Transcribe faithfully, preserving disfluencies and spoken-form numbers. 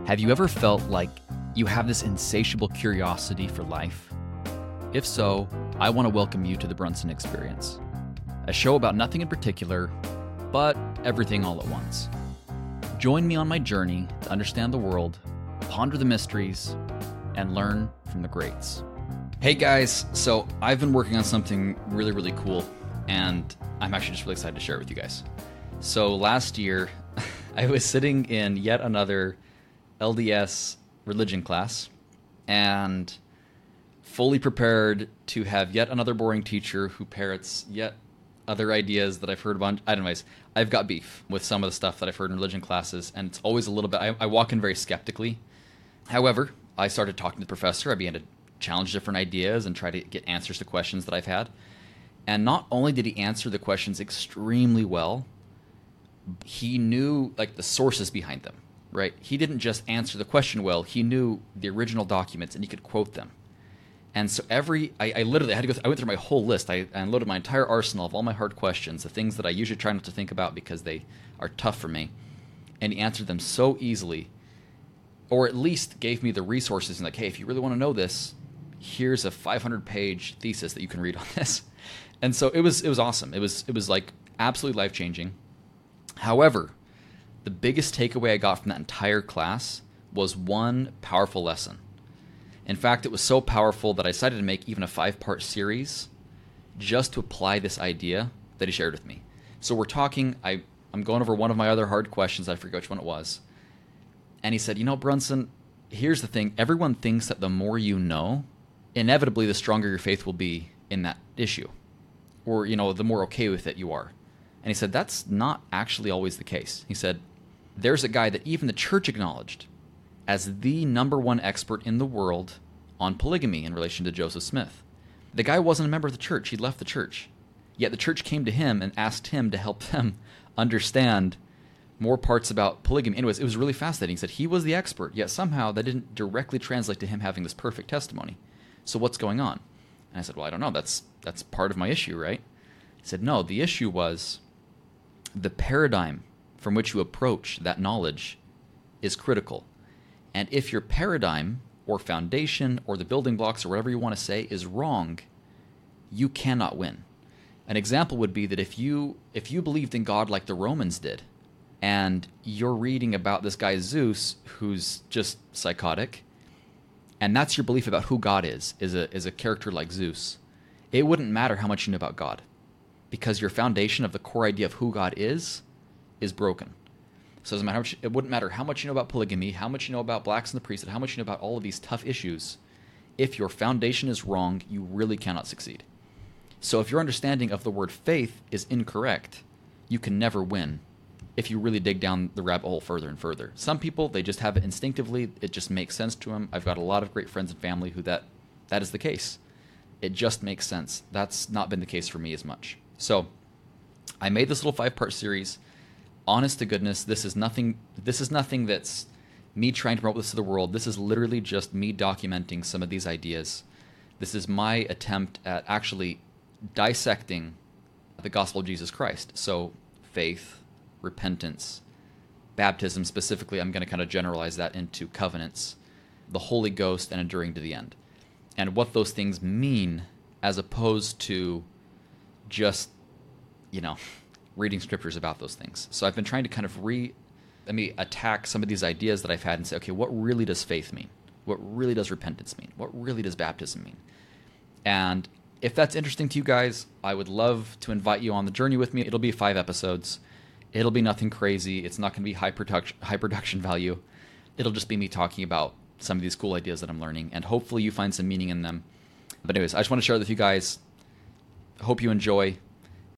Have you ever felt like you have this insatiable curiosity for life? If so, I want to welcome you to the Brunson Experience, a show about nothing in particular, but everything all at once. Join me on my journey to understand the world, ponder the mysteries, and learn from the greats. Hey guys, so I've been working on something really, really cool, and I'm actually just really excited to share it with you guys. So last year, I was sitting in yet another L D S religion class and fully prepared to have yet another boring teacher who parrots yet other ideas that I've heard about. Anyways, I've got beef with some of the stuff that I've heard in religion classes, and it's always a little bit, I, I walk in very skeptically. However, I started talking to the professor. I began to challenge different ideas and try to get answers to questions that I've had. And not only did he answer the questions extremely well, he knew like the sources behind them. Right? He didn't just answer the question well. He knew the original documents, and he could quote them. And so every, I, I literally I had to go. Th- I went through my whole list. I, I unloaded my entire arsenal of all my hard questions, the things that I usually try not to think about because they are tough for me. And he answered them so easily, or at least gave me the resources and like, hey, if you really want to know this, here's a five hundred page thesis that you can read on this. And so it was it was awesome. It was it was like absolutely life changing. However, the biggest takeaway I got from that entire class was one powerful lesson. In fact, it was so powerful that I decided to make even a five-part series just to apply this idea that he shared with me. So we're talking, I, I'm going over one of my other hard questions, I forget which one it was. And he said, you know, Brunson, here's the thing. Everyone thinks that the more you know, inevitably the stronger your faith will be in that issue. Or, you know, the more okay with it you are. And he said, that's not actually always the case. He said, there's a guy that even the church acknowledged as the number one expert in the world on polygamy in relation to Joseph Smith. The guy wasn't a member of the church. He'd left the church. Yet the church came to him and asked him to help them understand more parts about polygamy. Anyways, it was really fascinating. He said he was the expert, yet somehow that didn't directly translate to him having this perfect testimony. So what's going on? And I said, well, I don't know. That's that's part of my issue, right? He said, no, the issue was the paradigm from which you approach that knowledge is critical. And if your paradigm or foundation or the building blocks or whatever you want to say is wrong, you cannot win. An example would be that if you if you believed in God like the Romans did, and you're reading about this guy Zeus who's just psychotic, and that's your belief about who God is, is a is a character like Zeus, it wouldn't matter how much you know about God, because your foundation of the core idea of who God is is broken. So it doesn't matter how much, it wouldn't matter how much you know about polygamy, how much you know about blacks in the priesthood, how much you know about all of these tough issues. If your foundation is wrong, you really cannot succeed. So if your understanding of the word faith is incorrect, you can never win if you really dig down the rabbit hole further and further. Some people, they just have it instinctively. It just makes sense to them. I've got a lot of great friends and family who that that is the case. It just makes sense. That's not been the case for me as much. So I made this little five-part series. Honest to goodness, this is nothing this is nothing that's me trying to promote this to the world. This is literally just me documenting some of these ideas. This is my attempt at actually dissecting the gospel of Jesus Christ. So faith, repentance, baptism specifically, I'm going to kind of generalize that into covenants, the Holy Ghost, and enduring to the end. And what those things mean as opposed to just, you know, reading scriptures about those things. So I've been trying to kind of re, let me attack some of these ideas that I've had and say, okay, what really does faith mean? What really does repentance mean? What really does baptism mean? And if that's interesting to you guys, I would love to invite you on the journey with me. It'll be five episodes. It'll be nothing crazy. It's not going to be high production, high production value. It'll just be me talking about some of these cool ideas that I'm learning, and hopefully you find some meaning in them. But anyways, I just want to share with you guys. Hope you enjoy.